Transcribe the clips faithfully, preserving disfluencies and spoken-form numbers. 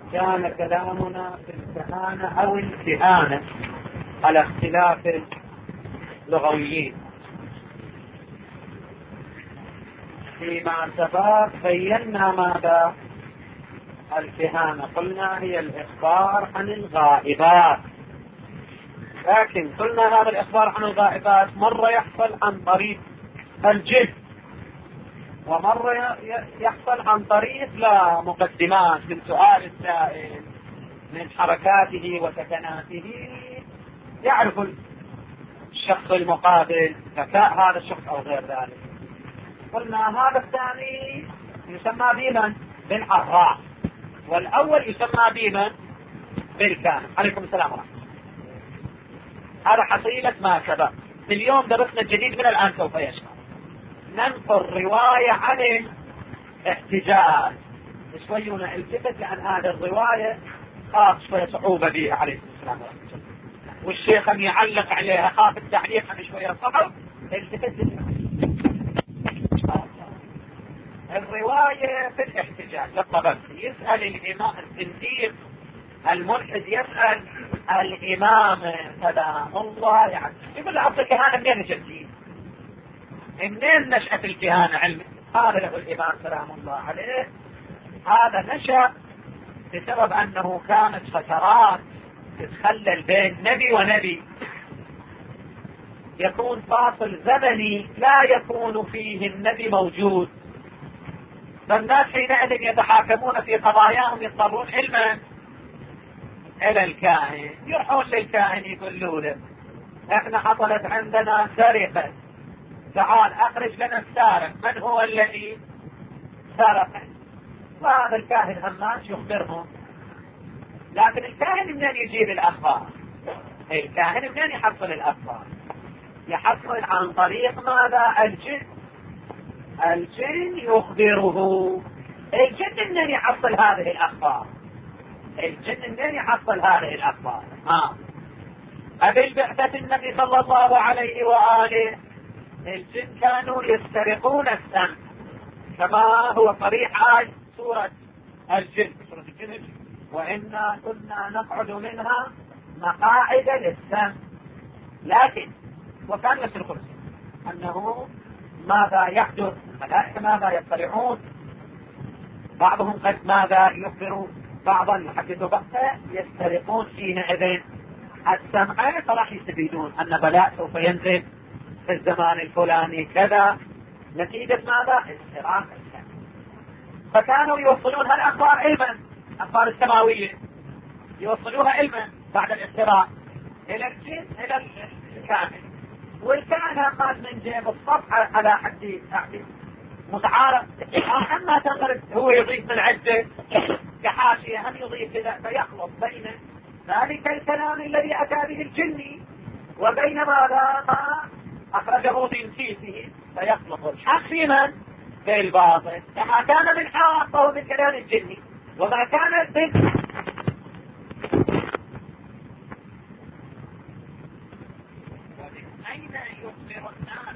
كان كلامنا في الكهانة أو الكهانة على اختلاف اللغويين. فيما سبق بينا ماذا الكهانة، قلنا هي الإخبار عن الغائبات، لكن قلنا هذا الإخبار عن الغائبات مرة يحصل عن طريق الجن، ومرة يحصل عن طريق لا مقدمات من سؤال السائل، من حركاته وسكناته يعرف الشخص المقابل ذكاء هذا الشخص أو غير ذلك. قلنا هذا الثاني يسمى بمن؟ بالعراف، والأول يسمى بمن؟ بالكاهن. عليكم السلام ورحمة الله. هذا حصيلة ما سبق. اليوم درسنا الجديد من الآن سوف يشمل ننقل رواية عن الاحتجاج شوي ونلتفت، لأن هذه الرواية خاف شوية صعوبة بها عليكم السلام ورحمة الله، والشيخ أن يعلق عليها خاف التعليق عن شوية صعب. التفت الرواية في الاحتجاج للطبق، يسأل الإمام الزنديق الملحد، يسأل الإمام سلام الله يعني يقول له أصل الكهانة منين جديد؟ منين نشأت الكهانة علمي؟ قال له الإمام سلام الله عليه هذا نشأ بسبب أنه كانت فترات تتخلل بين نبي ونبي، يكون فاصل زمني لا يكون فيه النبي موجود، فالناس حينئذ يتحاكمون في قضاياهم يضطرون علما إلى الكاهن، يروحون للكاهن يقولوا له احنا حصلت عندنا سرقة، تعال اخرج لنا السارق، من هو الذي سرق؟ وهذا الكاهن هماش يخبرهم. لكن الكاهن منين يجيب الأخبار؟ الكاهن منين يحصل الأخبار؟ يحصل عن طريق ماذا؟ الجن. الجن يخبره. الجن منين يحصل هذه الأخبار؟ الجن منين يحصل هذه الأخبار؟ ها قبل بعثة النبي صلى الله عليه وآله الجن كانوا يسترقون السمع، كما هو صريح آية سورة الجن، سورة الجن، وإنا كنا نقعد منها مقاعد للسمع. لكن وكان يسرقون أنه ماذا يحدث، الملائكة ماذا يطلعون، بعضهم قد ماذا يخبروا بعضا يحدثوا بقى، يسترقون حينئذ السمع، فراح يستفيدون أن بلاء سوف ينزل في الزمان الفلاني كذا نتيجة ماذا؟ استراق السمع. فكانوا يوصلون هالأخبار علما، الأخبار السماوية يوصلوها علما بعد الاستراق إلى الجن إلى الكاهن، والكاهن هم من جيب الصفحة على حد تعبير متعارف، أما تقرب هو يضيف من عدة كحاشية هم يضيف كذا، فيخلط بين ذلك الكلام الذي أتى به الجني وبين ماذا ما أخرجه من كيسه، فيخلط الحق في من؟ في الباطل، كما كان من حق فهو من كلام الجني، وما كان من أين يخبر الناس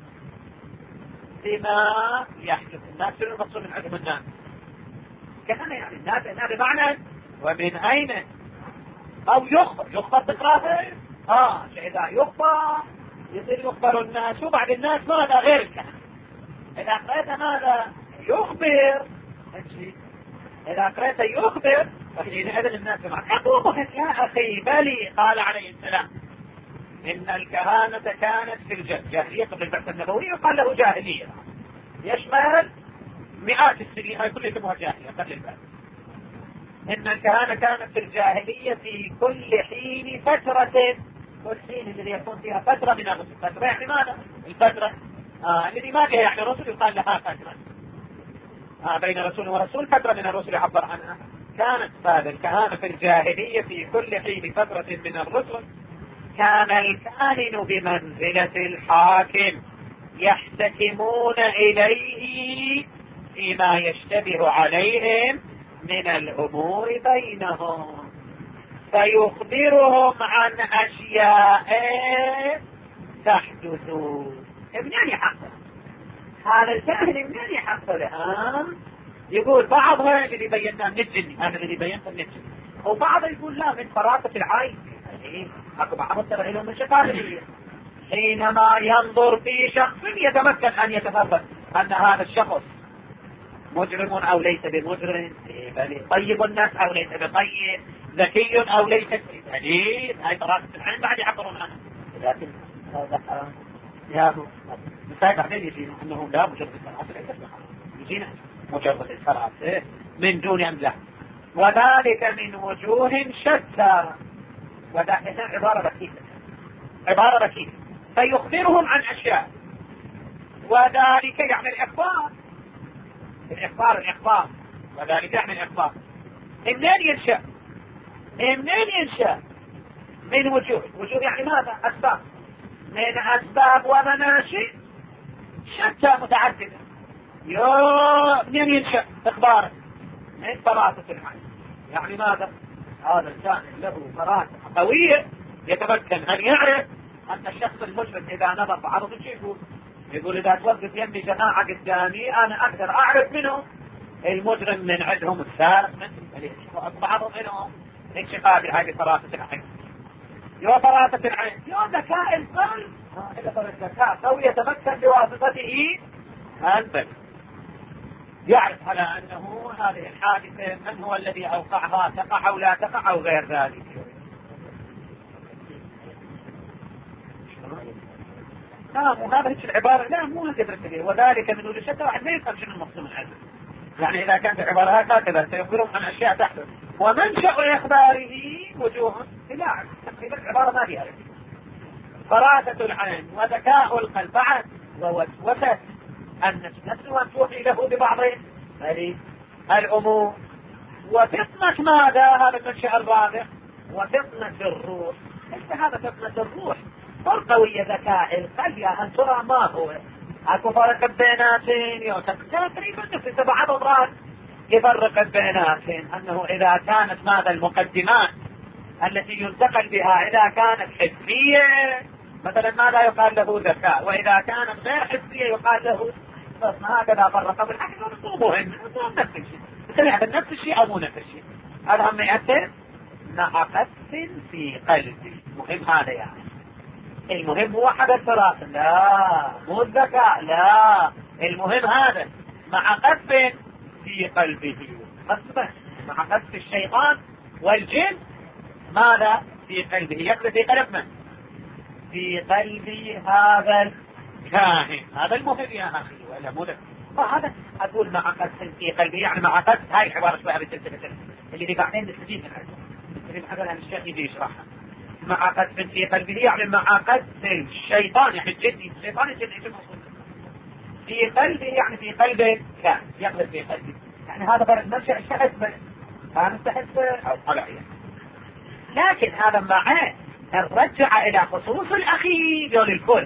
بما يحدث الناس في المقصود من عدم الناس كان يعني الناس الناس بمعنى ومن أين أو يخبر يخبر بطرافه آه إذا يخبر يصير يخبر الناس، وبعد الناس ماذا غير الكلام. إذا قرأت ماذا يخبر، إذا قرأت يخبر فحينئذ الناس معك أقومهم يا أخي بلي. قال عليه السلام إن الكهانة كانت في الجاهلية قبل البعثة النبوية، وقال له جاهلية يشمل مئات السنين، هاي كل اسمها جاهلية قبل البعثة. إن الكهانة كانت في الجاهلية في كل حين فترة، كل حين الذي يكون فيها فترة من الرسل، فترة يعني ماذا؟ الفترة آه الذي ما فيها يعني رسل يقال لها فترة آه بين رسول ورسول، فترة من الرسل يعبر عنها. كانت هذا الكهانة في الجاهلية في كل حين فترة من الرسل، كان الكاهن بمنزلة الحاكم يحتكمون إليه فيما يشتبه عليهم من الأمور بينهم، فيخبرهم عن أشياء تحدث. منين يحصل هذا الكاهن؟ منين يحصلها؟ يقول بعضها اللي بيناه من الجن، هذا اللي بينته من الجن، وبعض يقول لا من فراسة العين. يعني اكو بعض ترى لهم من شفافية، حينما ينظر في شخص يتمكن ان يتفرق ان هذا الشخص مجرم او ليس بمجرم، بل طيب الناس او ليس بطيب، ذكي او ليس دليل. هاي فراسة العين بعد يعبرون عنها. لكن هذا حرام يا هو مساعد بعدين يجينا انه لا مجرد الفراسة ليس بحرام، يجينا مجرد الفراسة من دون املاك، وذلك من وجوه شتى. وذلك عبارة ركيكة، عبارة ركيكة، فيخبرهم عن اشياء، وذلك يعني الاخبار، الاخبار الاخبار وذلك يعني الاخبار. منين ينشأ؟ منين ينشأ؟ من وجوه، وجوه يعني ماذا؟ اسباب، من اسباب ومناشئ شتى متعددة. يا منين ينشأ اخباره؟ من فراسة العين. يعني ماذا؟ هذا الكائن له فراسة قوية، يتمكن ان يعرف ان الشخص المجرم اذا نظر بعرض شو يقول؟ يقول اذا توقف يمي جماعة قدامي انا اقدر اعرف منه المجرم من عندهم السارق من بعضهم منهم انشقاق هذه فراسة العين. يا فراسة العين، يا ذكاء القلب، هذا الذكاء قوي يتمكن بواسطته البل يعرف على انه هذه الحادثة من هو الذي اوقعها، تقع او لا تقع او غير ذلك. لا مو هذا هيك العبارة، لا مو هكذا التغيير. وذلك من وجه شتى واحد ما يفهم شنو المقصود من هذا. يعني اذا كانت العبارة هكذا سيخبرهم عن اشياء تحدث، ومنشأ اخباره وجوه لا تقريبا العبارة ما فيها. فراسة العين وذكاء القلب بعد ووسوسة النفس نفسه ان توحي له ببعض الامور، وفطنة ماذا؟ هذا المنشأ الرابع، وفطنة الروح. ليس هذا فطنة الروح فرق قوية ذكاء القلب يا أن ترى ما هو. اكو فرق بيناتين تقريبا نفس بعض الأمراض يفرق بيناتين، انه اذا كانت ماذا المقدمات التي ينتقل بها اذا كانت حسية مثلا ماذا يقال له ذكاء، واذا كانت غير حسية يقال له بس. ما هكذا فرق بالحكي مو مهم، مو نفس الشيء، مثلا نفس الشيء او مو نفس الشيء. هذا هم يأثر مع قذف في قلبي، مهم هذا يعني. المهم هو حدث فراسة، لا مو الذكاء، لا المهم هذا مع قذف في قلبه، قذف مع قذف الشيطان والجن ماذا في قلبه، يقذف في قلب من؟ في قلب هذا الكاهن. هذا المهم يا اخي ولا مو. فهذا اقول مع قذف في قلبه، يعني مع قذف. هاي العباره شويه بالتلفزيون اللي بعدين نستفيد منها، اللي بعدين الشيخ يجي يشرحها. مع قذف في قلبه يعني مع قذف الشيطان، يعني الجن، الشيطان الجن في قلبه، يعني في قلبه كان يقذف في قلبه. يعني هذا فرق منشأ الشخص كان استحس او طلع يعني. لكن هذا معاه الرجع الى خصوص الاخير دول الكل.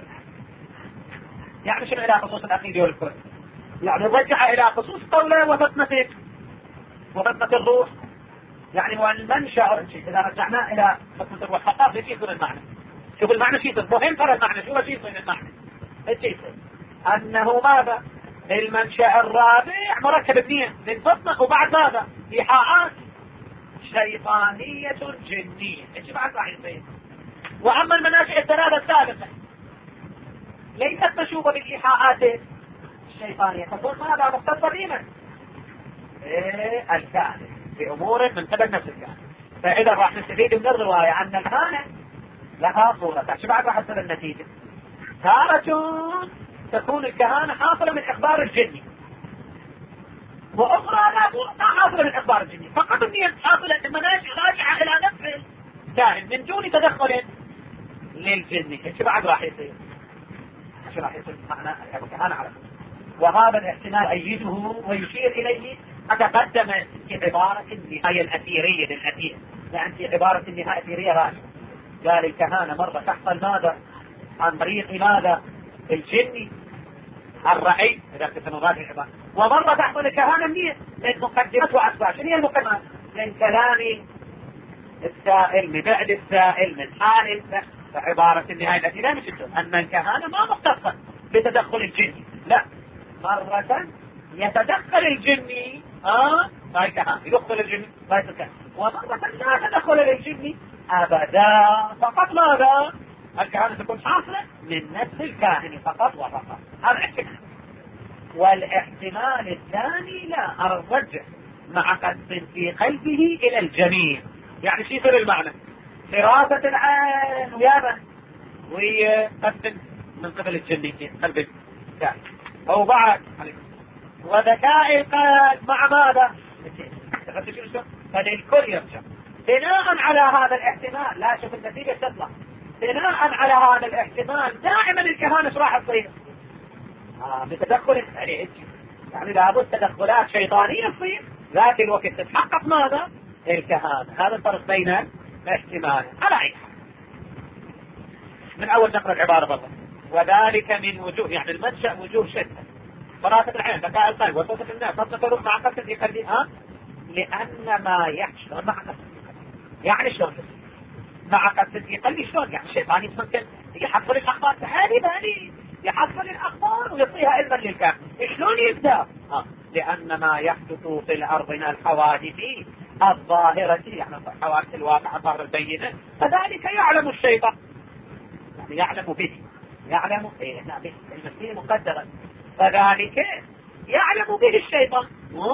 يعني شنو الى خصوص الاخير دول الكل؟ يعني رجع الى خصوص قوله وفطنة وفطنة الروح. يعني هو المنشأ اذا رجعنا الى فطنة الروح فقط يصير المعنى. شوف المعنى شيء مهم، ترى المعنى شو شيء المعنى الشيء انه ماذا؟ المنشأ الرابع مركب اثنين للفطنة، وبعد ماذا؟ إيحاءات شيطانية جنية. ايش بعد راح يصير؟ واما المناشئ الثلاثة السابقة ليست مشوبة بالايحاءات الشيطانية، تقول ماذا؟ مختصة بمن؟ ايه الكائن في امور من قبل نفس الكائن. فاذا راح نستفيد من الرواية ان الكائن لها صورة. ايش بعد راح تصير النتيجة؟ تارة تكون الكهانة حاصلة من اخبار الجن، واخرى لا حاصلة من اخبار الجن، فقط هي حاصلة المناشئ راجعة الى نفس الكائن من دون تدخل للجن. ايش بعد راح يصير؟ ايش راح يصير معنى الكهانة على فكرة. وهذا الاحتمال أيده ويشير إليه أتقدم في عبارة النهاية الأثيرية للأثير، لأن في عبارة النهاية الأثيرية راجع قال الكهانة مرة تحصل ماذا؟ عن طريق ماذا؟ الجن الرأي، إذا كنت نراجع العبارة. ومرة تحصل الكهانة منين؟ من مقدمات وأسباب. شنو هي المقدمات؟ من كلام السائل، من بعد السائل، من حال السائل. فعبارة النهاية الأثيرية مش أن الكهانة ما مختصة بتدخل الجن، لا، مرة يتدخل الجن اه هاي كهان يدخل الجن هاي الكهان. ومرة لا تدخل للجن ابدا، فقط ماذا؟ الكهانة تكون حاصلة من نفس الكاهن فقط وفقط. هذا احتمال. والاحتمال الثاني لا ارجع مع قصد في قلبه الى الجميع. يعني شو يصير المعنى؟ حراسة العين ويابا وقصد من قبل الجن في قلب الكاهن، او بعد وذكاء القلب مع ماذا؟ فللكل يرجع بناء على هذا الاحتمال. لا شوف النتيجة تطلع بناء على هذا الاحتمال دائما الكهانة راح تصير آه بتدخل يعني يعني لابد تدخلات شيطانية تصير ذات الوقت تتحقق ماذا؟ الكهانة. هذا الفرق بين الاحتمال. على أي حال من أول نقرأ العبارة بالله. وذلك من وجوه يعني المنشأ وجوه شتى. فراسة العين ذكاء القلب وصوت الناس تصدق مع قصد في قلبها لأن ما يحشر مع قصد يعني شلون مع قصد في قلبي شلون يعني الشيطان يتمكن يحصل الأخبار تعالي بالي يحصل الأخبار ويعطيها علما للكافر. شلون يبدأ؟ آه. لأن ما يحدث في الأرض من الحوادث الظاهرة يعني حوادث الواقع الظاهرة البينة فذلك يعلم الشيطان يعني يعلم به يعلم إيه به المسيح مقدرا فذلك يعلم به الشيطان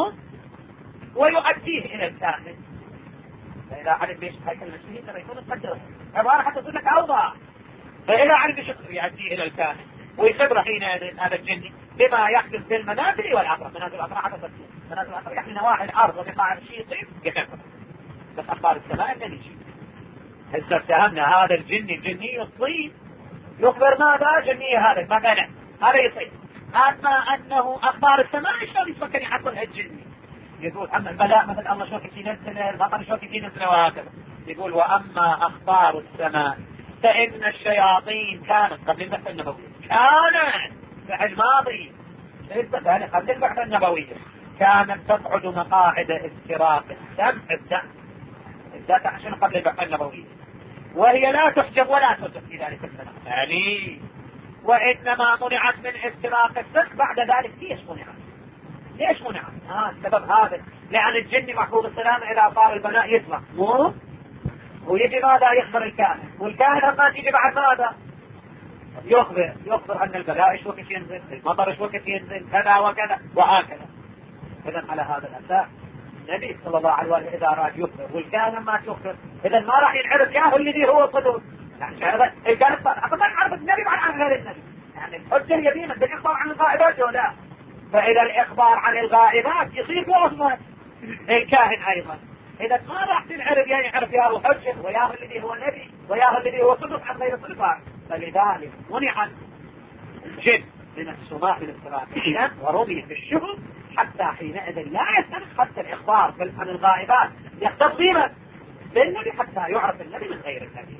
ويؤديه إلى الكاهن. فإذا علم بيش هيكل المسيح ترى يكون مقدرا عبارة حتى تقول لك أوضح. فإذا علم بيش يؤديه إلى الكاهن ويخبر حين هذا الجن بما يحدث في المنازل والأطراف. منازل الأطراف حتى تصير منازل الأطراف يعني نواحي الأرض وقطاع الشيء يصير يخبر. بس أخبار السماء لن يجي. هسه اتهمنا هذا الجن الجني يصيب يخبر ماذا جني هذا مثلا هذا يصيب. أما أنه أخبار السماء شلون يفكر يحصلها الجني؟ يقول أما البلاء مثلا الله شلون ينزل المطر شلون ينزل وهكذا. يقول وأما أخبار السماء فإن الشياطين كانت قبل البحث النبوي كانت فعل ماضي قبل البحث النبوي كانت تقعد مقاعد استراق السمع الدم الذات عشان قبل البحث النبوي وهي لا تحجب ولا تترك في ذلك السنة يعني وإنما منعت من استراق السمع بعد ذلك. ليش منعت؟ ليش منعت؟ آه السبب هذا لأن الجن محفوظ السلام إذا صار البناء يطلع مو ويجي ماذا يخبر الكاهن والكاهن لما يجي بعد ماذا يخبر يخبر أن البلاء ايش وقت ينزل المطر ايش وقت ينزل كذا وكذا وهكذا. إذا على هذا الأساس النبي صلى الله عليه وسلم إذا أراد يخبر والكاهن ما تخبر إذا ما راح ينعرف ياهو الذي هو صدور يعني هذا الكاهن أصلا عرف النبي عن غير النبي يعني الحجة يبين بالإخبار عن الغائبات ولا. فإذا الإخبار عن الغائبات يصير بوصمة الكاهن أيضا. إذا ما راح تنعرف يعني يعرف ياهو حجة وياهو الذي هو النبي وياهو الذي هو صدق عن غير صدق. فلذلك منع الجن من السماء من السماء ورمي في الشهر حتى حينئذ لا يستمر حتى الإخبار عن الغائبات يختص بما بالنبي حتى يعرف النبي من غير النبي.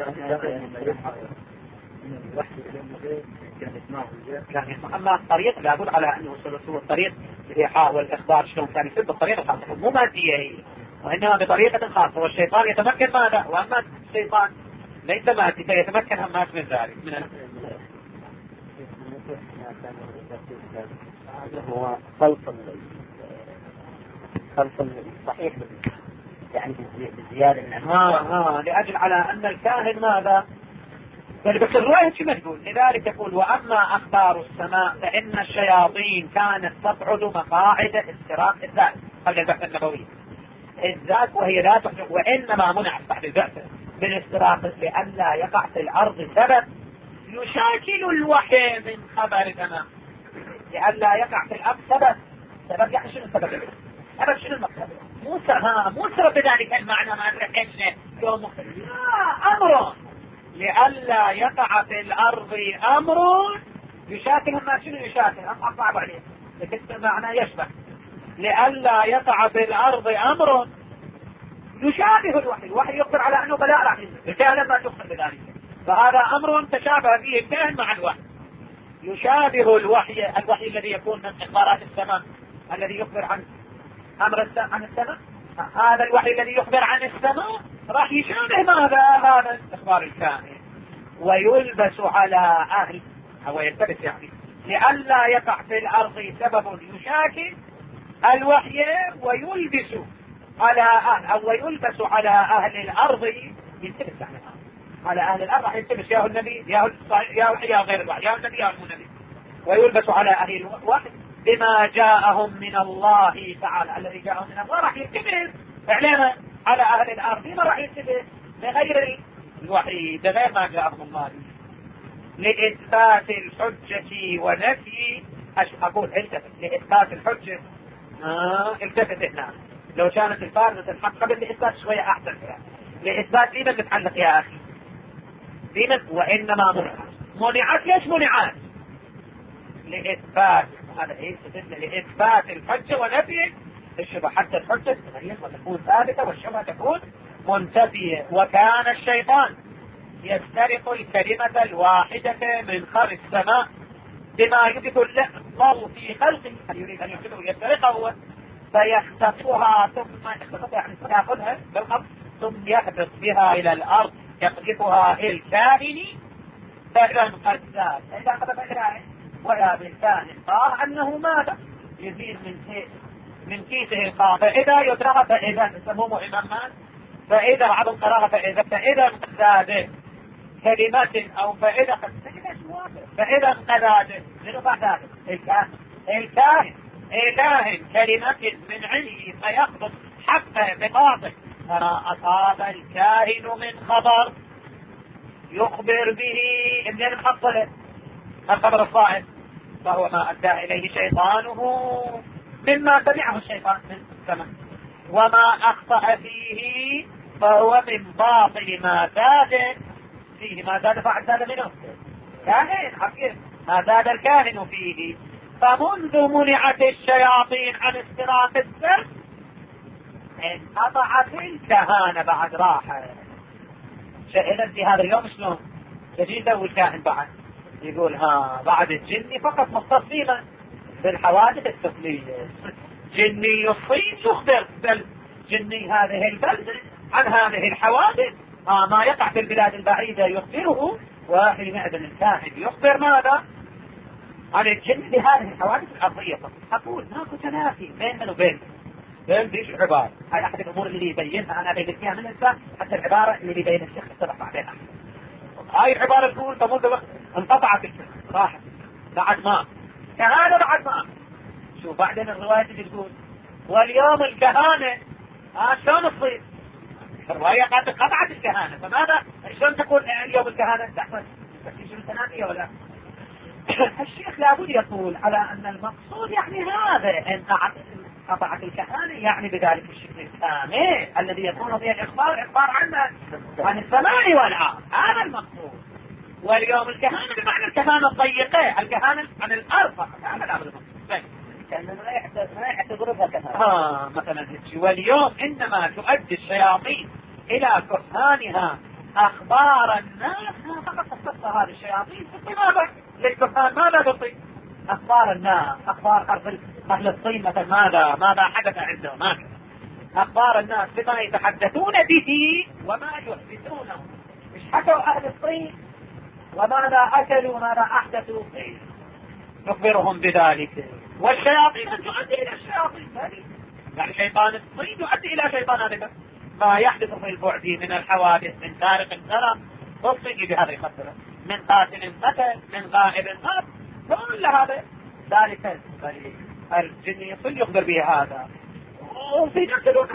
كان يسمع. أما الطريق لا أقول على أنه سلسل الطريق الإيحاء والإخبار شلون كان يصير بالطريقة خاصة مو مادية هي وإنما بطريقة خاصة والشيطان يتمكن ماذا وأما الشيطان ليس مادي فيتمكن همات من ذلك من هذا هو خلط خلط صحيح يعني بالزيادة من ها ها لأجل على أن الكاهن ماذا بل بس الرواية شو تقول. لذلك يقول وأما أخبار السماء فإن الشياطين كانت تقعد مقاعد استراق الذات قبل البحث النبوي الذات وهي لا تحجب وإنما منعت بعد البحث بالاستراق لئلا يقع في الأرض سبب يشاكل الوحي من خبر السماء لئلا يقع في الأرض سبب سبب يعني شنو السبب سبب شنو المقصد مو ها مو سبب بذلك المعنى ما نحكي يوم لا أمر لئلا يقع في الأرض أمر يشاكل ما شنو يشاكل أم صعب عليه لكن معنى يشبه لئلا يقع في الأرض أمر يشابه الوحي الوحي يخبر على أنه بلاء راح ينزل الكاهن ما تخبر بذلك فهذا أمر تشابه فيه الكاهن مع الوحي يشابه الوحي الوحي الذي يكون من إخبارات السماء الذي يخبر عن أمر عن السماء هذا الوحي الذي يخبر عن السماء راح يشابه ماذا هذا إخبار الكاهن ويلبس على أهل أو يلتبس يعني لئلا يقع في الأرض سبب يشاكل الوحي ويلبس على أهل أو ويلبس على أهل الأرض، يلتبس يعني على أهل الأرض راح يلتبس يا النبي يا يا وحي يا غير الوحي يا النبي يا النبي، ويلبس على أهل الوحي بما جاءهم من الله تعالى. الذي جاءهم من الله راح يلتبس إعلاما على أهل الأرض، ما راح يلتبس بغير الوحي بغير ما جاءهم الله لإثبات الحجة ونفي. أقول التفت لإثبات الحجة. آه التفت هنا لو كانت الفارزة الحق قبل لإثبات شوية أحسن فيها. لإثبات لمن نتعلق يا أخي؟ لمن؟ وإنما منعت. منعت ليش منعت؟ لإثبات هذا إيه؟ لإثبات الحجة ونفي الشبهة، حتى الحجة تكون ثابتة والشبهة تكون منتفية. وكان الشيطان يسترق الكلمة الواحدة من خلق السماء بما يحدث الله في خلقه، يريد أن يحدثه يسترقه فيختطفها ثم يختطفها يعني يأخذها بالقبض ثم يهبط بها إلى الأرض يقذفها الكاهن. فإذا قد زاد إذا قذف الكاهن ولا بالكاهن قال أنه ماذا؟ يزيد من كيس من كيسه القاع، فإذا يدرغ فإذا يسموه إمامان، فإذا بعضهم قراها فإذا فإذا قد زاد كلمات أو فإذا قد فإذا قد من بعد الكاهن الكاهن الكاهن كلمة من علمه فيقبض حقه بقاطع، أصاب الكاهن من خبر يخبر به منين محصله الخبر الصائب فهو ما أدى إليه شيطانه مما سمعه الشيطان من السماء، وما أخطأ فيه فهو من باطل ما زاد فيه. ما زاد فعل زاد منه كاهن حقيقي ما زاد الكاهن فيه. فمنذ منعت الشياطين عن استراق السر انقطعت الكهانة بعد راحة. شئنا في هذا اليوم شلون تجي له الكاهن بعد يقول ها بعد الجني فقط مختصين بالحوادث الطفلية، جني الصين يخبر بل جني هذه البلدة عن هذه الحوادث آه ما يقع في البلاد البعيدة يخبره، وحينئذ الكاهن يخبر ماذا عن الجن بهذه الحوادث الأرضية. أقول ماكو تنافي بين وبين بين فيش عبارة. هاي أحد الأمور اللي يبينها أنا بين فيها من الإنسان، حتى العبارة اللي يبين الشيخ اتفق بعدين. هاي العبارة تقول تمر وقت انقطعت الشيخ راحت بعد ما كهانة بعد ما شو بعدين الرواية اللي تقول واليوم الكهانة آه شلون تصير؟ الرواية قد قطعت الكهانة، فماذا شلون تقول اليوم الكهانة تحصل؟ بس شو التنافي ولا؟ الشيخ لابد يقول على أن المقصود يعني هذا ان قطعت الكهانة يعني بذلك الشكل الكامل الذي يكون فيه الإخبار إخبار عنه عن السماء والأرض، هذا المقصود. واليوم الكهانة بمعنى الكهانة الضيقة، الكهانة عن الأرض فقط، هذا الأمر المقصود. كأنه ما يعتبرها كهانة. آه مثلا واليوم إنما تؤدي الشياطين إلى كهانها أخبار الناس فقط تصدق هذه الشياطين ماذا للكهان ماذا تعطي؟ أخبار الناس، أخبار أهل الصين مثلا ماذا ماذا حدث عندهم، ماذا أخبار الناس بما يتحدثون به وما يحدثونه. مش حكوا أهل الصين وماذا أكلوا ماذا أحدثوا فيه نخبرهم بذلك. والشياطين تؤدي إلى الشياطين هذه، يعني شيطان الصين يؤدي إلى شيطان هذا ما يحدث في البعد من الحوادث من سارق سرق تصيب بهذا الخطر من قاتل قتل من غائب غاب كل هذا ذلك الجن يصل يخبر به هذا. وفي نفس الوقت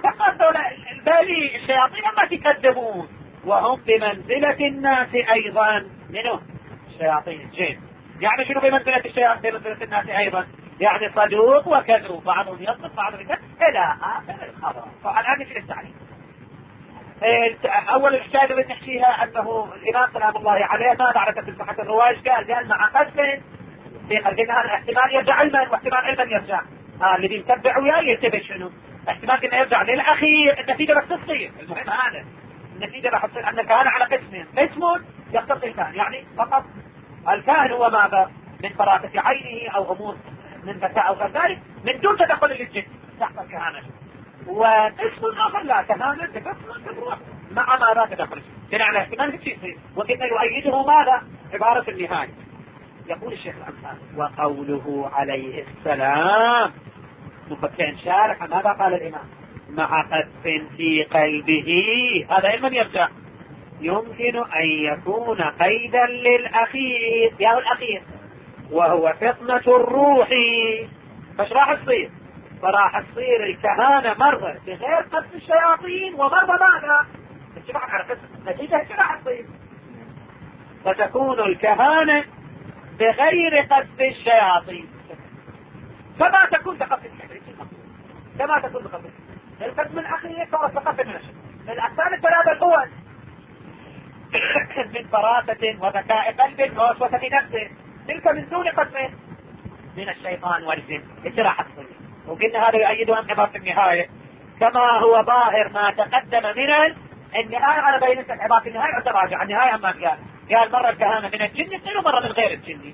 البالي الشياطين ما تكذبون وهم بمنزلة الناس أيضا منه الشياطين الجن. يعني شنو بمنزلة الشياطين بمنزلة الناس أيضا؟ يعني صدوق وكذب بعضهم يصدق بعضهم يكذب إلى آخر الخبر. فالآن في التعليم أول الحكاية اللي نحكيها أنه الإمام سلام الله عليه ما بعرف في صحة الرواج قال قال مع قسم في قلبنا هذا احتمال يرجع علما واحتمال علما يرجع آه اللي بيتبع وياه ينتبه شنو احتمال انه يرجع للأخير النتيجة بس تصير. المهم هذا النتيجة راح تصير أن كان على قسمين، قسم يختص الكاهن يعني فقط الكاهن هو ماذا من فراسة عينه أو أمور من ذكاء أو غير ذلك من دون تدخل للجن تحت الكهانة، وقسم آخر لا كهانة تدخل مع ما لا تدخل كان على احتمال كل شيء يصير. وكنا يؤيده ماذا عبارة النهاية. يقول الشيخ الأمثال وقوله عليه السلام مفكين شارح ماذا قال الإمام؟ مع قذف في قلبه، هذا علم يرجع، يمكن أن يكون قيدا للأخير، يا الأخير وهو فطنة الروح. فش راح تصير؟ فراح تصير الكهانة مرة بغير قذف الشياطين، ومرة ماذا؟ الجماعة على قسم نتيجة ايش راح تصير؟ فتكون الكهانة بغير قذف الشياطين، فما تكون بقذف الشياطين كما تكون بقذف القسم الأخير صارت بقذف من الشياطين. الأقسام الثلاثة الأول من فراسة وذكاء قلب ووسوسة نفسه، تلك من دون قذف من الشيطان والجن. ايش راح تصير؟ وقلنا هذا يؤيدها من عبارة النهاية كما هو ظاهر ما تقدم من النهاية. على بين عبارة النهاية وتراجع النهاية أما قال قال مرة الكهانة من الجن يصير ومرة من غير الجن.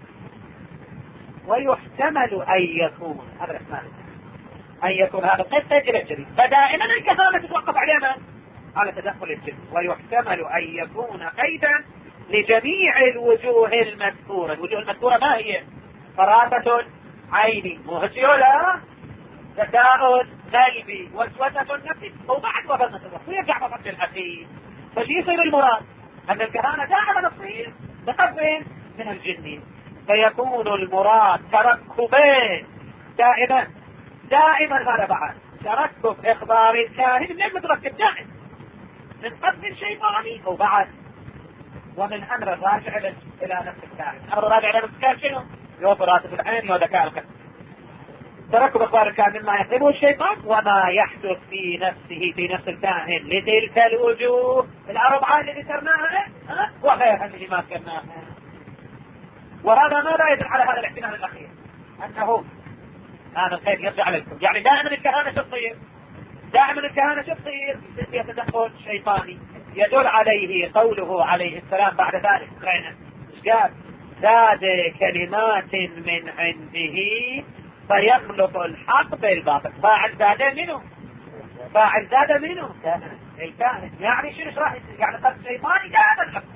ويحتمل أن يكون هذا الإحتمال أن يكون هذا القيد إلى الجن، فدائما الكهانة تتوقف على من؟ على تدخل الجن. ويحتمل أن يكون قيدا لجميع الوجوه المذكورة. الوجوه المذكورة ما هي؟ فراسة عيني، مهجلة، ذكاء قلبي، وسوسة النفس، وبعد وفضل الروح، ويرجع فقط للأخير. فشي يصير المراد أن الكهانة دائما تصير بقذف من الجن، فيكون المراد تركبين دائما دائما. هذا بعد تركب إخبار الكاهن من المتركب دائما من قذف الشيطاني وبعد ومن أمر الراجع إلى نفس الكاهن. أمر الراجع إلى نفس الكاهن شنو؟ يوفر راتب العين وذكاء القلب. تركب إخبار الكاهن مما يحسبه الشيطان وما يحدث في نفسه في نفس الكاهن لتلك الوجوه الأربعة اللي ذكرناها وغيرها اللي ما ذكرناها. وهذا ما لا يدل على هذا الاحتمال الأخير أنه هذا القيد يرجع للكم. يعني دائما الكهانة تصير دائما الكهانة تصير فيها تدخل شيطاني. يدل عليه قوله عليه السلام بعد ذلك رأينا ايش قال؟ زاد كلمات من عنده فيخلط الحق بالباطل. فاعل زاد منه فاعل زاد منه الكاهن. يعني شنو راح يصير؟ يعني قد الشيطاني زاد الحق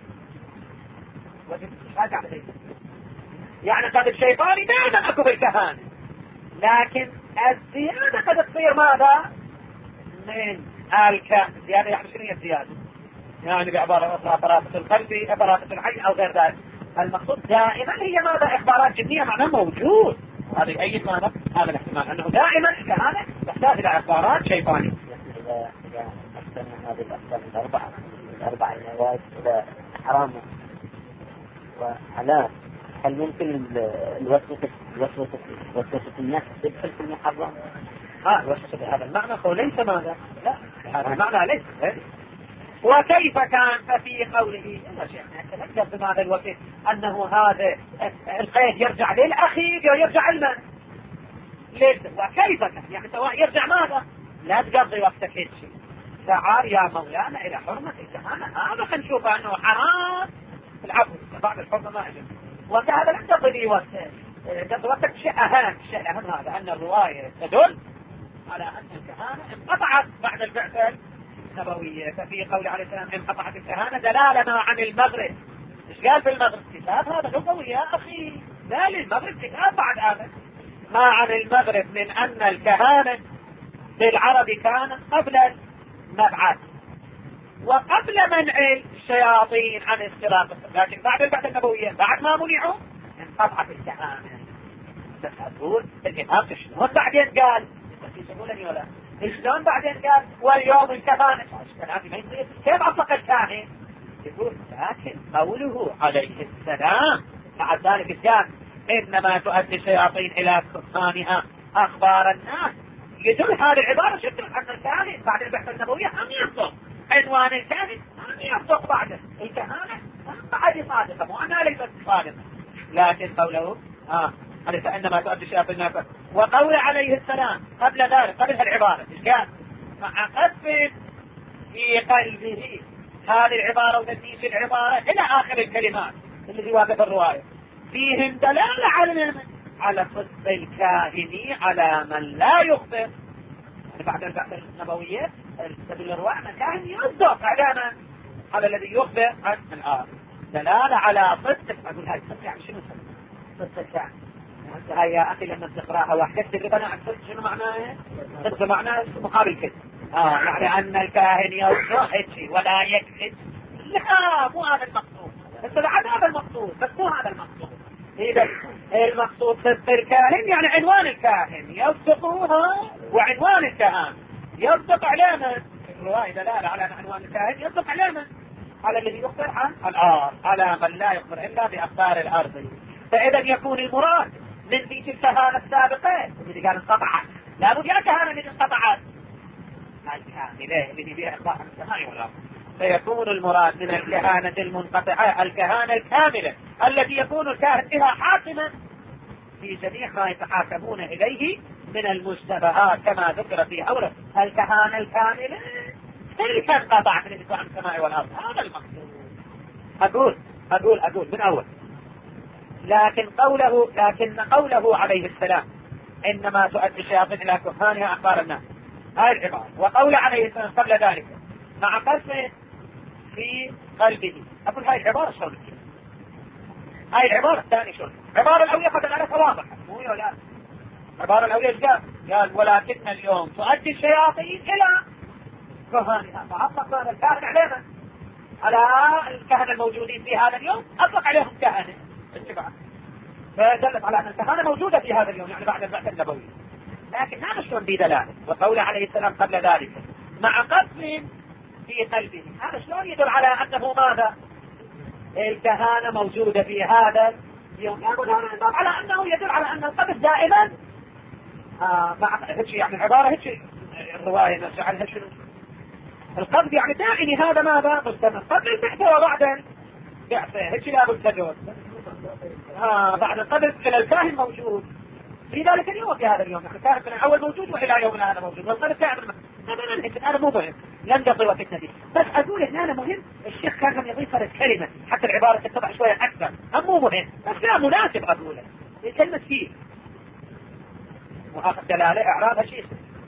يعني قد الشيطاني دائما اكو بالكهانة، لكن الزيادة قد تصير ماذا؟ من الكاهن. زيادة يعني شنو هي الزيادة؟ يعني بعبارة أخرى فراسة القلب، فراسة العين أو غير ذلك. المقصود دائما هي ماذا؟ إخبارات جنية معناه موجود. هذا يؤيد ماذا؟ هذا الاحتمال أنه دائما الكهانة تحتاج إلى إخبارات شيطانية. إذا إذا أكثر من هذه الأقسام الأربعة الأربعة النوائب إلى حرام وحلال، هل ممكن الوسوسة الوسوسة وسوسة النفس تدخل في المحرم؟ ها الوسوسة بهذا المعنى هو ليس ماذا؟ لا هذا المعنى ليس. وكيف كان ففي قوله يا شيخنا تذكر بماذا الوكيل أنه هذا القيد يرجع للأخير ويرجع المن ليس. وكيف كان يعني سواء يرجع ماذا؟ لا تقضي وقتك هيك شيء. تعال يا مولانا إلى حرمة الكهانة، هذا خنشوف أنه حرام العفو بعد الحرمة ما أجل وهذا لا تقضي وقتك. تقضي وقتك شيء أهم. شيء أهم هذا أن الرواية تدل على أن الكهانة انقطعت بعد البعثة النبوية. ففي قول عليه السلام انقطعت الكهانة دلالة عن المغرب. ايش قال في المغرب؟ كتاب هذا لغوي يا أخي، لا للمغرب كتاب بعد هذا. ما عن المغرب من أن الكهانة للعرب كانت قبل المبعث وقبل منع الشياطين عن اختراق، لكن بعد البعثة النبوية بعد ما منعوا انقطعت الكهانة. بس أقول الإمام شلون بعدين قال؟ بس يقولني ولا شلون بعدين قال واليوم الكهانة الآن ما يصير؟ كيف أطلق الكاهن؟ يقول لكن قوله عليه السلام بعد ذلك قال إنما تؤدي الشياطين إلى كتمانها أخبار الناس. يدل هذه العبارة شكرا أن الكاهن بعد البحث النبوية هم يصدق عنوان الكاهن هم يصدق بعد الكهانة بعد صادقة مو أنها ليست صادقة. لكن قوله آه فإنما تؤدي الشياطين الناس وقول عليه السلام قبل ذلك قبل هالعبارة إيش قال؟ مع قذف في قلبه. هذه العبارة وتدليس العبارة إلى آخر الكلمات التي واقف الرواية فيهم دلالة على على صدق الكاهن على من لا يخبر. يعني بعد البعثة النبوية تدل الرواية أن الكاهن يصدق على على الذي يخبر عن الآخر. دلالة على صدق. أقول هاي صدق يعني شنو صدق؟ صدق الكاهن هاي يا اخي لما تقراها وحدك تقدر انا اكتب شنو معناه؟ قصه معناه مقابل كذب. اه يعني ان الكاهن يصحي ولا يكذب. لا مو هذا المقصود، بس بعد هذا المقصود، بس مو هذا المقصود. اذا المقصود صدق الكاهن يعني عنوان الكاهن يصدقوها، وعنوان الكهان يصدق علامه الروايه دلاله على عنوان الكاهن يصدق علامه على الذي يخبر عن الارض، على من لا يخبر الا باخبار الارض. فاذا يكون المراد من ذيك الكهانه السابقه اللي كانت انقطعت، لابد يا كهانه اللي انقطعت الكامله اللي فيها اخبار عن السماء والارض، فيكون المراد من الكهانه المنقطعه الكهانه الكامله التي يكون الكاهن بها حاكما في جميع ما يتحاكمون اليه من المشتبهات كما ذكر في اول الكهانه الكامله تلك انقطعت من عن السماء والارض. هذا المقصود. اقول اقول اقول من اول لكن قوله لكن قوله عليه السلام انما تؤدي الشياطين الى كهانها اخبار الناس، هاي العباره، وقول عليه السلام قبل ذلك مع قسمه في قلبه. اقول هاي العباره شلون؟ هاي العباره الثانيه شلون؟ العباره الاولى قد عليها واضحه مو ولا العباره الاولى قال قال ولكن اليوم تؤدي الشياطين الى كهانها، فاطلق هذا الكاهن علينا على الكهنه الموجودين في هذا اليوم، اطلق عليهم كهنه اتباعا، فدلت على ان الكهنه موجوده في هذا اليوم يعني بعد البعثه النبويه. لكن هذا شلون بدلاله؟ وقول عليه السلام قبل ذلك مع قسم في قلبه، هذا شلون يدل على انه ماذا؟ الكهانه موجوده في هذا اليوم. يقول هذا النظام على انه يدل على ان القلب دائما آه مع هيك يعني العباره هيك الروايه نفسها عنها شنو؟ القبض يعني دائما هذا ماذا؟ مستمر قبل البعثه وبعد البعثه هيك لابد تدور. آه بعد القبض الى الكاهن موجود في ذلك اليوم في هذا اليوم، يعني الكاهن من الاول موجود والى يومنا هذا موجود، والقبض دائما هذا هذا مو مهم، لم نقضي وقتنا فيه، بس اقول هنا أنا مهم الشيخ كان يضيف هذه الكلمه حتى العباره تتضح شويه اكثر، هم مو مهم بس لا مناسب اقوله كلمه فيه وهذا دلاله اعرابها شيء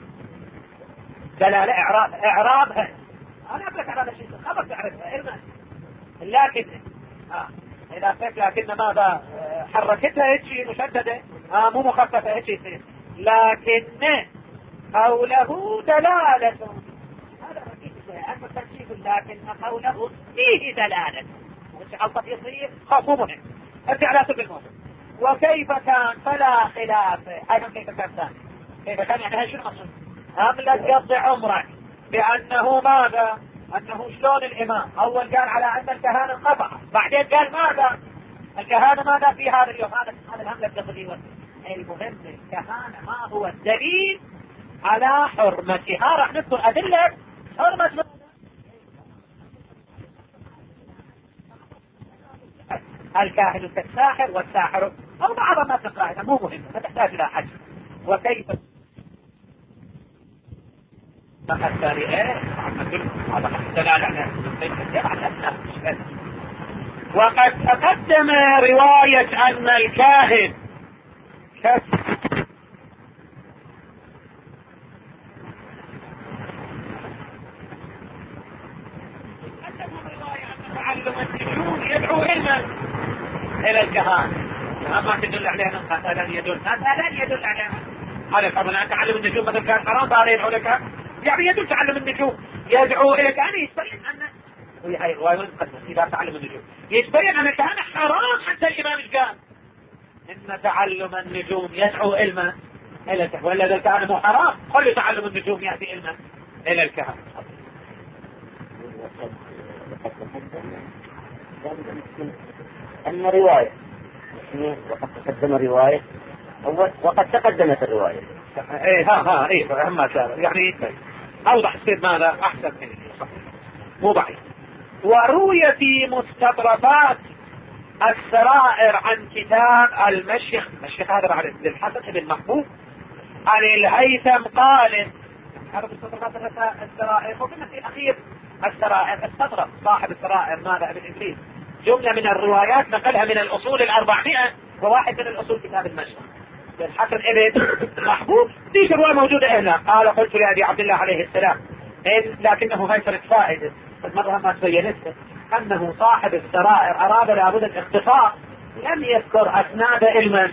دلاله اعراب اعرابها انا اقول لك هذا شيء خبر تعرفها علما، لكن اه اذا فيك لكن ماذا حركتها هيك مشدده اه مو مخففه هيك يصير، لكن قوله دلاله هذا ركيز اما تنشيف، لكن قوله فيه دلاله مش غلطه يصير خاف مو مهم. ارجع لا تبي الموضوع وكيف كان فلا خلاف. ايضا كيف كان ثاني كيف كان يعني هاي شنو مقصود؟ هم لا تقضي عمرك بانه ماذا؟ انه شلون الامام اول قال على ان الكهانه انقطع، بعدين قال ماذا؟ الكهانه ماذا في هذا اليوم؟ هذا هذا الهم لا تقضي وقت. المهم الكهانه ما هو الدليل على حرمتها، راح نذكر ادله حرمه الكاهن كالساحر والساحر او بعض ما تقرأ مو مهم ما تحتاج الى حج. وكيف الثاني ايه وقد تقدم رواية ان الكاهن تعلم النجوم يدعو علما الى الكهانة، ما تدل عليها هذا يدل هذا يدل عليها على طبعا تعلم النجوم مثلا كان حرام فهذا يدعو لك يعني يدل تعلم النجوم يدعو الى كان يتبين ان وهي هاي الروايه المقدمه اذا تعلم النجوم يتبين ان كان حرام حتى الامام قال ان تعلم النجوم يدعو علما الى الكهنه، ولا اذا كان مو حرام خلي تعلم النجوم ياتي علما الى الكهنه. أما رواية وقد تقدم الرواية أول وقد تقدمت الرواية ايه ها ها ايه اما شاء يعني اوضح تصير ماذا احسن من مو ضعيف. وروي في مستطرفات السرائر عن كتاب المشيخ المشيخ هذا بعد الحسن بن محبوب عن الهيثم قال هذا مستطرفات السرائر وفي الاخير السرائر استطرف صاحب السرائر ماذا ابن ابليس جملة من الروايات نقلها من الأصول الأربعمائة وواحد من الأصول كتاب المشيخ الحسن ابن محبوب ديك الرواية موجودة هنا. قال قلت لأبي عبد الله عليه السلام إن لكنه هاي صارت فائدة المرة ما تبينته أنه صاحب السرائر أراد لابد الاختصار لم يذكر أسناد علما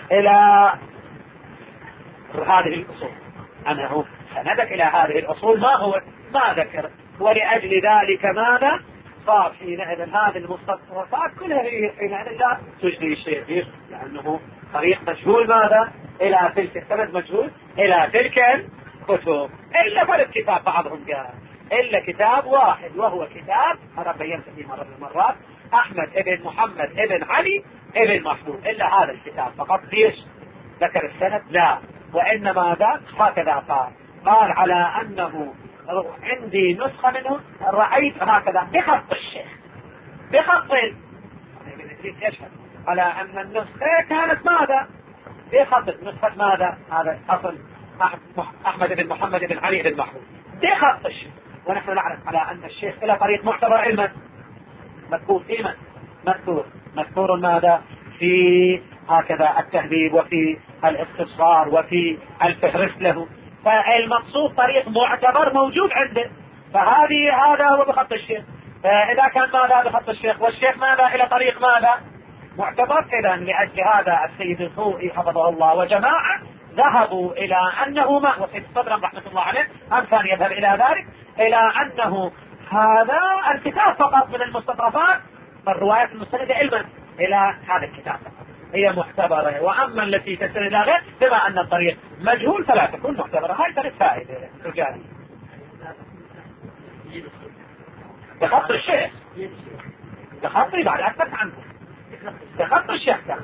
الى هذه الاصول، انه سندك الى هذه الاصول ما هو ما ذكر، ولأجل ذلك ماذا صار حينئذ هذه المستطرفات كلها هي حينئذ لا تجدي شيء، لأنه طريق مجهول ماذا إلى تلك السند مجهول إلى تلك الكتب، إلا فرد كتاب بعضهم قال إلا كتاب واحد وهو كتاب هذا بينت فيه مرة من المرات أحمد ابن محمد ابن علي ابن محمود، إلا هذا الكتاب فقط ليش ذكر السند؟ لا، وإنما ذا هكذا قال قال على أنه عندي نسخة منه رأيت هكذا بخط الشيخ بخط يشهد على أن النسخة كانت ماذا بخط نسخة ماذا هذا أصل أحمد بن محمد بن علي بن محمود بخط الشيخ، ونحن نعرف على أن الشيخ إلى طريق معتبر علما مذكور فيما مذكور مذكور ماذا في هكذا التهذيب وفي الاستبصار وفي الفهرس له، فالمقصود طريق معتبر موجود عنده، فهذه هذا هو بخط الشيخ. فإذا كان ماذا بخط الشيخ والشيخ ماذا إلى طريق ماذا معتبر، إذا لأجل هذا السيد الخوئي حفظه الله وجماعة ذهبوا إلى أنه ما وسيد الصدر رحمة الله عليه أم كان يذهب إلى ذلك إلى أنه هذا الكتاب فقط من المستطرفات الروايات المستندة علما إلى هذا الكتاب هي معتبرة، وأما التي تسند إلى غير بما أن الطريق مجهول فلا تكون معتبرة. هاي ثلاث فائدة رجالي بخط الشيخ بخطي بعد أكثر عنه بخط الشيخ كان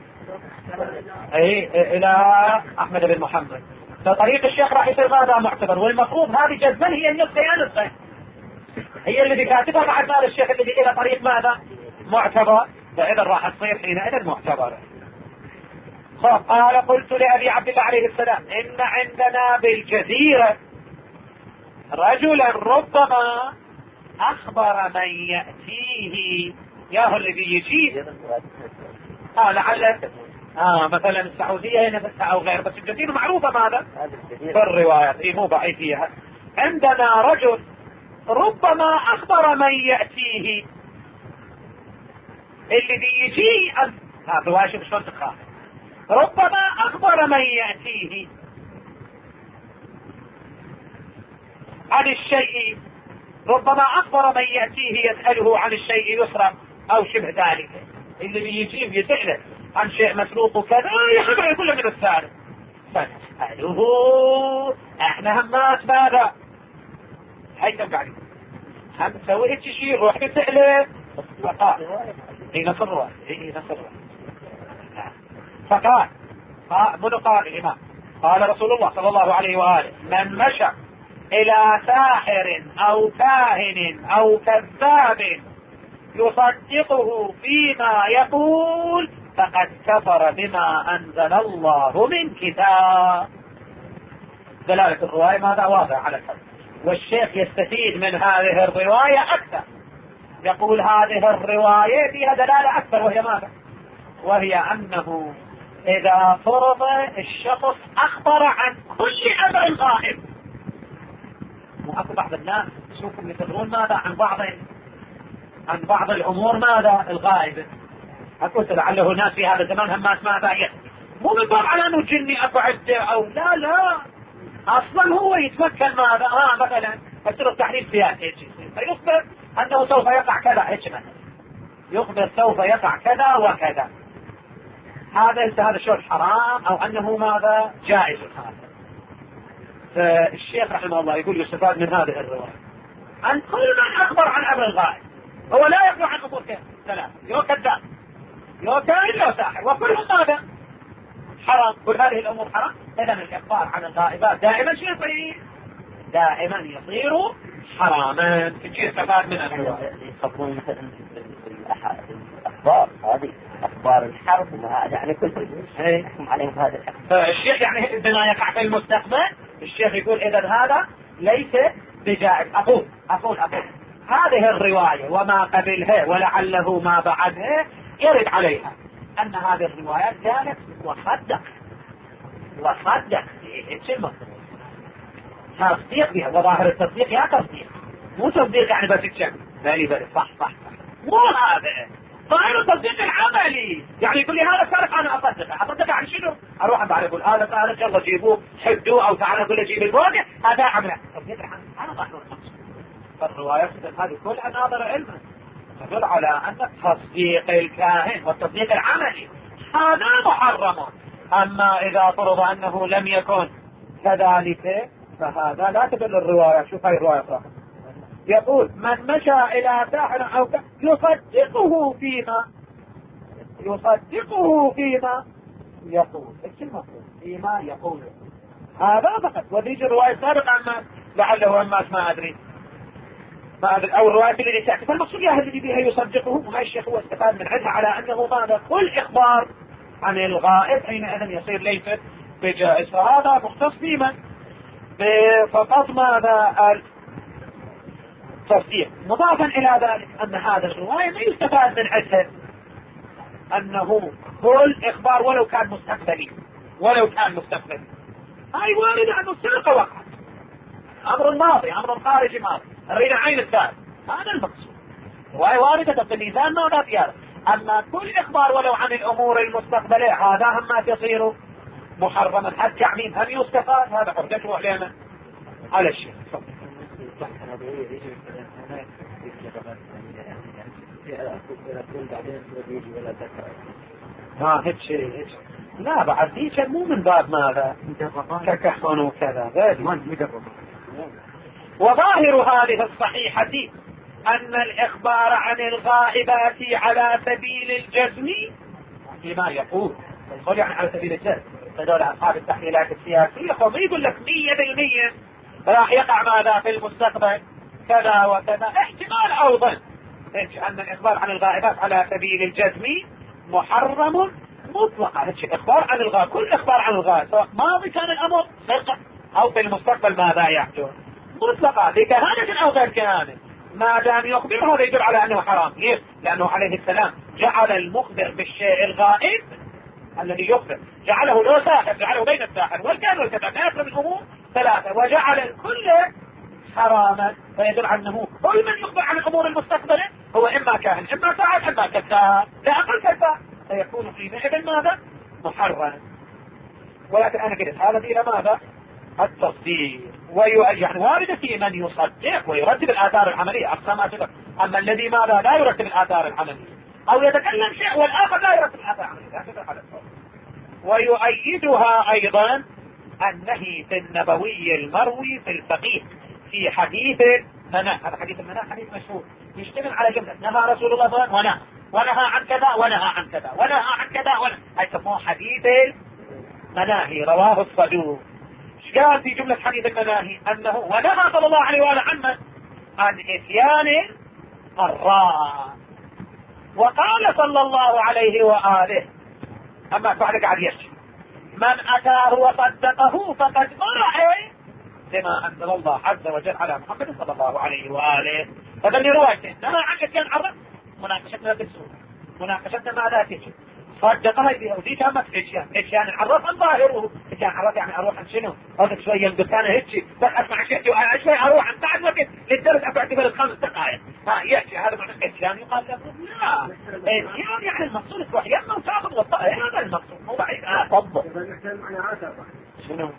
اي الى احمد بن محمد، فطريق الشيخ راح يصير ماذا معتبر، والمفروض هذه جزما هي النسخة يا نسخة هي اللي كاتبها بعد مال الشيخ الذي الى طريق ماذا معتبر، فاذا راح تصير حينئذ معتبرة. قال قلت لأبي عبد الله عليه السلام إن عندنا بالجزيرة رجلا ربما أخبر من يأتيه ياهو الذي يجيب آه لعل آه مثلا السعودية هنا بس أو غير، بس الجزيرة معروفة ماذا في الروايات إيه مو بعيد فيها. عندنا رجل ربما أخبر من يأتيه الذي يجي هذا رواية مش منطقة، ربما أخبر من يأتيه عن الشيء، ربما أخبر من يأتيه يسأله عن الشيء يسرق أو شبه ذلك، اللي بيجيب يسأله عن شيء مسروق كذا يخبر كله من الثالث، فنسأله احنا همات ماذا هيدا قاعدين هم تسوي هيك شيء روح تسأله فقال هي نصر هي نصر فقال من قال الإمام قال رسول الله صلى الله عليه وآله من مشى إلى ساحر أو كاهن أو كذاب يصدقه فيما يقول فقد كفر بما أنزل الله من كتاب. دلالة الرواية ماذا واضح على الحد، والشيخ يستفيد من هذه الرواية أكثر، يقول هذه الرواية فيها دلالة أكثر وهي ماذا، وهي أنه إذا فرض الشخص أخبر عن كل أمر غائب، وأكو بعض الناس شوفوا يتدرون ماذا عن بعض عن بعض الأمور ماذا الغائبة، أقول لعله ناس في هذا الزمان همات ماذا يحكي مو بالضبط على أنه جني أكو عدة أو لا لا أصلا هو يتمكن ماذا آه مثلا يصير تحليل سياسي فيخبر أنه سوف يقع كذا هيك مثلا يخبر سوف يقع كذا وكذا، هذا انت هذا شيء حرام او انه ماذا جائز هذا. فالشيخ رحمه الله يقول يستفاد من هذه الرواية ان كل من اخبر عن امر الغائب هو لا يخبر عن امور ثلاث يو كذاب يو كاهن يو ساحر وكلهم ماذا حرام، كل هذه الامور حرام. اذا الاخبار عن الغائبات دائما شيء يصير دائما يصير حراما، يستفاد من الرواية. يخبرون مثلا الاخبار هذه اخبار الحرب يعني كل شيء يحكم عليهم بهذا الحكم. الشيخ يعني بما يقع في المستقبل الشيخ يقول اذا هذا ليس بجائز. اقول اقول اقول هذه الرواية وما قبلها ولعله ما بعدها يرد عليها ان هذه الروايات كانت وصدق وصدق ايش تصديق بها، وظاهر التصديق يا تصديق مو تصديق يعني بس تشك بالي بالي صح صح صح مو هذا ظاهر التصديق العملي، يعني يقول لي هذا سارق انا اصدقه، اصدقه عن شنو؟ اروح بعد اقول هذا سارق يلا جيبوه حدوه او تعالوا اقول له جيب البوقه، هذا عمله تصديق العملي. انا ظاهر التصديق. فالروايات هذه كلها ناظره علما تدل على ان تصديق الكاهن والتصديق العملي هذا محرم. اما اذا فرض انه لم يكن كذلك فهذا لا تدل الرواية. شوف هاي الرواية صراحة يقول من مشى الى ساحر او ك... يصدقه فيما يصدقه فيما يقول. ايش المفروض فيما يقول؟ هذا فقط. وذيك الرواية السابقة عما لعله عما ما ادري ما ادري او الرواية اللي تأتي، فالمقصود يا الذي بها يصدقه. وما الشيخ هو استفاد من عندها على انه ماذا كل اخبار عن الغائب حينئذ يصير ليس بجائز، فهذا مختص بمن فقط ماذا التصديق. مضافا الى ذلك ان هذا الرواية ما يستفاد من عندها انه كل اخبار ولو كان مستقبلي ولو كان مستقبلي هاي واردة انه السرقة وقعت، امر ماضي امر خارجي ماضي، الرينا عين الثالث، هذا المقصود. وهي واردة في الميزان ما فيها. اما كل اخبار ولو عن الامور المستقبلية هذا هم ما تصير محرما حتى عميم هم يستفاد. هذا حجته علينا على الشيء. ها هيك شيء هيك لا بعد ذيك مو من باب ماذا ككحون وكذا. وظاهر هذه الصحيحة أن الإخبار عن الغائبات على سبيل الجزم بما يقول يقول يعني على سبيل الجزم. هذول أصحاب التحليلات السياسية هم يقول لك مية بالمية راح يقع ماذا في المستقبل كذا وكذا. احتمال أو ظن أن الإخبار عن الغائبات على سبيل الجزم محرم مطلقا. إخبار عن الغائب كل إخبار عن الغائب سواء ماضي كان الأمر سرقة أو في المستقبل ماذا يحدث مطلقا بكهانة أو غير كهانة ما دام يخبر هذا يدل على أنه حرام. ليش؟ لأنه عليه السلام جعل المخبر بالشيء الغائب الذي يخبر جعله له ساحر، جعله بين الساحر والكاهن والكذاب ثلاثة من الأمور ثلاثة وجعل الكل حراما. فيدل على أنه كل من يخبر عن الأمور المستقبلة هو إما كاهن إما ساحر إما كذاب لا أقل كذاب، فيكون حينئذ ماذا؟ محرم. ولكن أنا قلت هذا إلى ماذا؟ التصديق. يعني وارد في من يصدق ويرتب الآثار العملية أقسامات. أما الذي ماذا لا يرتب الآثار العملية أو يتكلم شيء والآخر لا يرتب الآثار العملية. ويؤيدها أيضا النهي في النبوي المروي في الفقيه في حديث مناخ. هذا حديث المناخ حديث مشهور يشتمل على جملة نهى رسول الله صلى الله عليه وسلم ونهى ونهى عن كذا ونهى عن كذا ونهى عن كذا ونهى. هاي يسموه حديث المناهي رواه الصدوق. قال في جملة حديث المناهي أنه ونهى صلى الله عليه وآله عنه عن إتيان الراء. وقال صلى الله عليه وآله أما فعل قاعد يشتم من أتاه وصدقه فقد برع بما أنزل الله عز وجل على محمد صلى الله عليه وآله. هذا اللي روايته نهى عن إتيان الراء. مناقشتنا بالسورة مناقشتنا مع ذاته صدقها بها وديك همك إتيان إتيان العرف الظاهره إتيان عرف يعني أروح عن شنو هذا شوية الدكانة هيك بس أسمع شيء وأنا شوي أروح عن بعد وقت للدرس أقعد في الخمس دقائق ها يأتي هذا معنى إتيان يقال له لا إتيان يعني المقصود تروح يما وتاخذ وطأ هذا المقصود مو بعيد. آه طبق شنو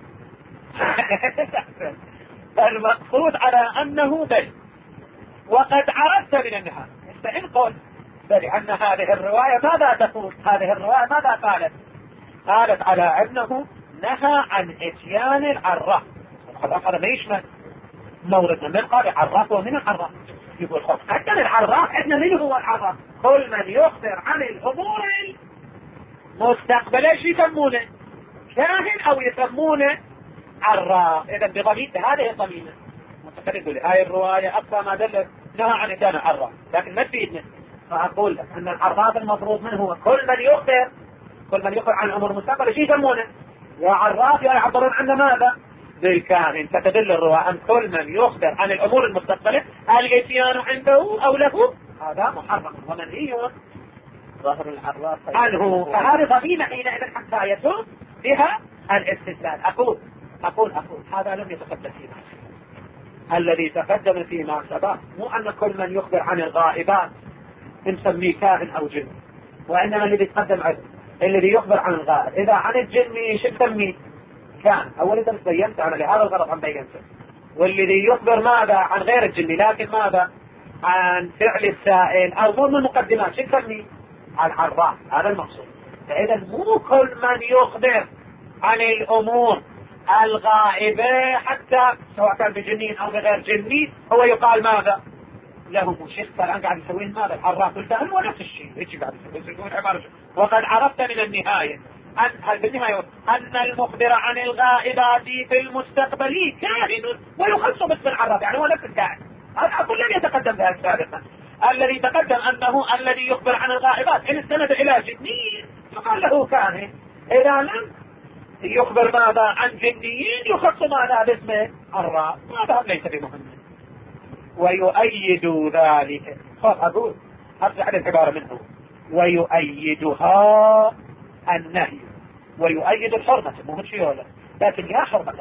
المقصود على أنه بل وقد عرفت من النهاية فإن قل لأن هذه الرواية ماذا تقول؟ هذه الرواية ماذا قالت؟ قالت على أنه نهى عن إتيان العراف. هذا ما يشمل موردنا من قال عراف ومن العراف يقول خب حتى العراف إحنا من هو العراف؟ كل من يخبر عن الأمور المستقبلة شو يسمونه؟ كاهن أو يسمونه عراف. إذا بضمير هذه الضميمة متفرد لي هاي الرواية أقصى ما دلت نهى عن إتيان العراف لكن ما تفيدنا. فأقول لك أن العراف المفروض من هو كل من يخبر كل من يخبر عن الأمور المستقبلة شو يسمونه؟ يا عراف يا يعبرون عنه ماذا؟ بالكاهن. فتدل الرواية أن كل من يخبر عن الأمور المستقبلة الإتيان عنده أو له هذا محرم ومنهي ظاهر العراف عنه. فهذه ضميمة حينئذ حتى يتم بها الاستدلال. أقول أقول أقول هذا لم يتقدم فيما الذي تقدم فيما سبق مو أن كل من يخبر عن الغائبات نسميه كاهن او جن، وانما الذي يتقدم عنه الذي يخبر عن الغائب. اذا عن الجن شو نسميه؟ كان. اولا انت بينت انا لهذا الغرض عم بينته. والذي يخبر ماذا؟ عن غير الجن، لكن ماذا؟ عن فعل السائل او ضمن المقدمات، شو نسميه؟ العراف. هذا المقصود. فاذا مو كل من يخبر عن الامور الغائبة حتى سواء كان بجنين او بغير جنين هو يقال ماذا؟ له شيخ الان قاعد يسوي ماذا؟ العراف والكاهن هو نفس الشيء، هيك قاعد يسوي عبارة. وقد عرفت من النهاية أن بالنهاية أن المخبر عن الغائبات في المستقبل كاهن ويخص باسم العراف، يعني هو نفس الكاهن. هذا أقول لم يتقدم بها سابقا. الذي تقدم أنه الذي يخبر عن الغائبات إن استند إلى جنين فقال له كاهن، إذا لم يخبر ماذا عن جنيين يخص ماذا باسم العراف. هذا ليس بمهم. ويؤيد ذلك، خلاص أقول أرجع على العبارة منه، ويؤيدها النهي ويؤيد الحرمة، مو شيء ولا، لكن يا حرمة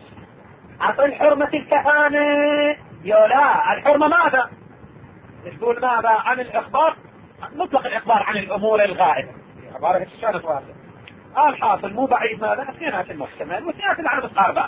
أصل حرمة الكهانة يا لا، الحرمة ماذا؟ تقول ماذا؟ عن الإخبار، مطلق الإخبار عن الأمور الغائبة، عبارة الشانة واسع. الحاصل مو بعيد ماذا؟ اثنينات المحتمل واثنينات العرب الصعبة.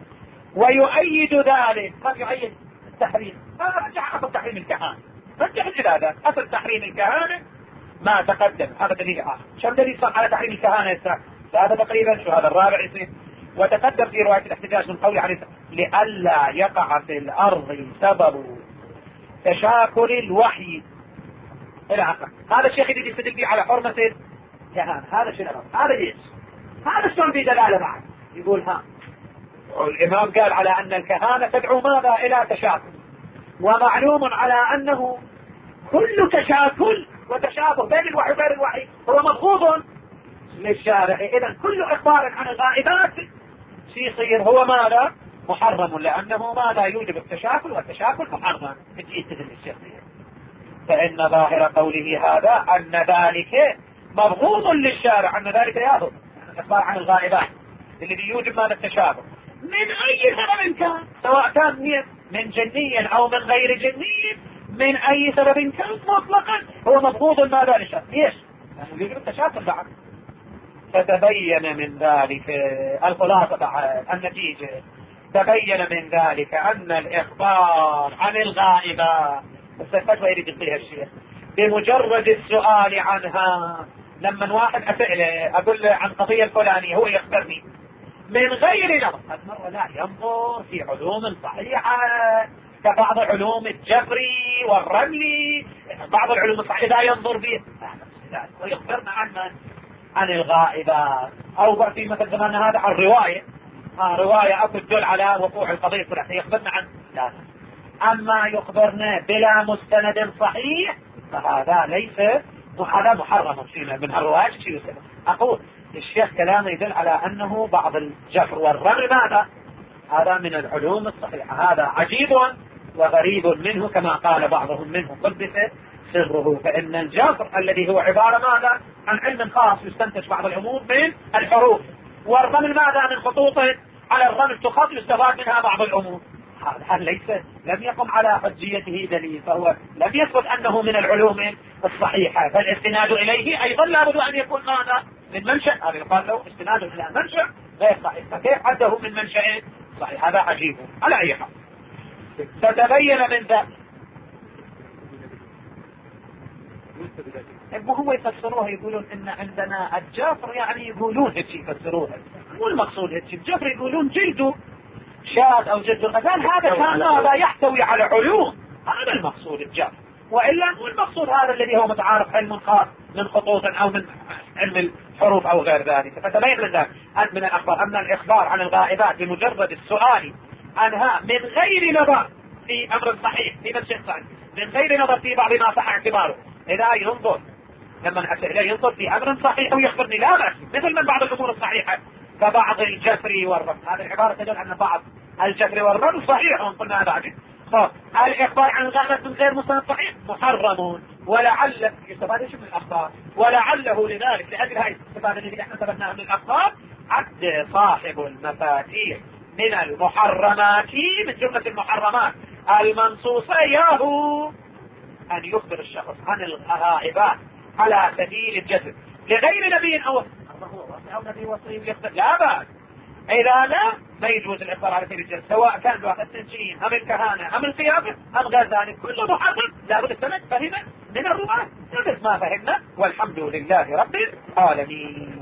ويؤيد ذلك، قد يؤيد التحريم، رجع أصل تحريم الكهانة، رجع الإرادة أصل تحريم الكهانة ما تقدم. هذا دليل آخر. شو دليل صار على تحريم الكهانة؟ هذا تقريبا شو هذا الرابع يصير. وتقدم في رواية الاحتجاج من قول عليه لئلا يقع في الأرض سبب تشاكل الوحي إلى آخره. هذا الشيخ اللي يستدل به على حرمة الكهانة. هذا شنو؟ هذا ليش؟ هذا شلون في دلالة بعد؟ يقول ها الإمام قال على أن الكهانة تدعو ماذا؟ إلى تشاكل، ومعلوم على أنه كل تشاكل وتشابه بين الوحي وغير الوحي هو مبغوض للشارع. إذا كل إخبار عن الغائبات يصير هو ماذا؟ محرم، لأنه ماذا؟ يوجب التشاكل، والتشاكل محرم. تجي تدل الشرعية. فإن ظاهر قوله هذا أن ذلك مبغوض للشارع، أن ذلك يأخذ الإخبار عن الغائبات الذي يوجب ماذا؟ التشابه من أي سبب كان، سواء كان من جني أو من غير جني، من أي سبب كان مطلقا هو مبغوض ماذا؟ للشارع. ليش؟ لأنه يوجب التشاكل بعد. فتبين من ذلك الخلاصة بعد النتيجة، تبين من ذلك أن الإخبار عن الغائبة الفتوى يريد يعطيها الشيخ بمجرد السؤال عنها. لما واحد أسأله أقول له عن قضية الفلانية هو يخبرني من غير نظر، المرة لا ينظر في علوم صحيحة كبعض علوم الجبري والرملي، بعض العلوم الصحيحة إذا ينظر به ويخبرنا عن من؟ عن الغائبات. أو في مثل زماننا هذا عن رواية، ها رواية أكو تدل على وقوع القضية الفلانية يخبرنا عن لا. أما يخبرنا بلا مستند صحيح فهذا ليس، هذا محرم فينا من الروايات. شيء أقول الشيخ كلامه يدل على أنه بعض الجفر والرمل ماذا؟ هذا من العلوم الصحيحة. هذا عجيب وغريب منه كما قال بعضهم منه قدس سره. فإن الجفر الذي هو عبارة ماذا؟ عن علم خاص يستنتج بعض الأمور من الحروف، والرمل ماذا؟ من خطوط على الرمل تخاط يستفاد منها بعض الأمور. هذا ليس، لم يقم على حجيته دليل، فهو لم يثبت أنه من العلوم الصحيحة، فالاستناد إليه أيضا لابد أن يكون ماذا؟ من منشأ. هذا يقال له استناد إلى منشأ غير صحيح، فكيف عده من منشأ صحيح؟ هذا عجيب. على أي حال فتبين من ذلك هم يفسروها، يقولون ان عندنا الجفر يعني يقولون هيك يفسروها، مو المقصود هيك. الجفر يقولون جلده شاذ او جلد الغزال، هذا كان ماذا؟ يحتوي على علوم، هذا المقصود الجفر. والا مو المقصود هذا الذي هو متعارف علم خاص من خطوط او من علم الحروف او غير ذلك. فتبين من ذلك ان من الاخبار ان الاخبار عن الغائبات بمجرد السؤال عنها من غير نظر في امر صحيح في نفس الصحيح، من غير نظر في بعض ما صح اعتباره، إذا ينظر لما أسأله ينظر في أمر صحيح ويخبرني لا بأس، مثل من بعض الأمور الصحيحة كبعض الجفر والرمل. هذه العبارة تدل أن بعض الجفر والرمل صحيح، وقلنا هذا عجيب. الإخبار عن الغائبات من غير مستند صحيح محرم، ولعل يستفاد من الأخبار، ولعله لذلك لأجل هاي الاستفادة التي احنا ثبتناها من الأخبار عد صاحب المفاتيح من المحرمات من جملة المحرمات المنصوصة ياهو أن يخبر الشخص عن الغائبات على سبيل الجسد لغير نبي أو أو نبي وصي يخبر، لا بأس. إذا لا ما يجوز الإخبار على سبيل الجسد، سواء كان بواقع التنجيم أم الكهانة أم القيافة أم غير ذلك، كله محرم. لابد السند فهم من الرواة، نفس ما فهمنا، والحمد لله رب العالمين.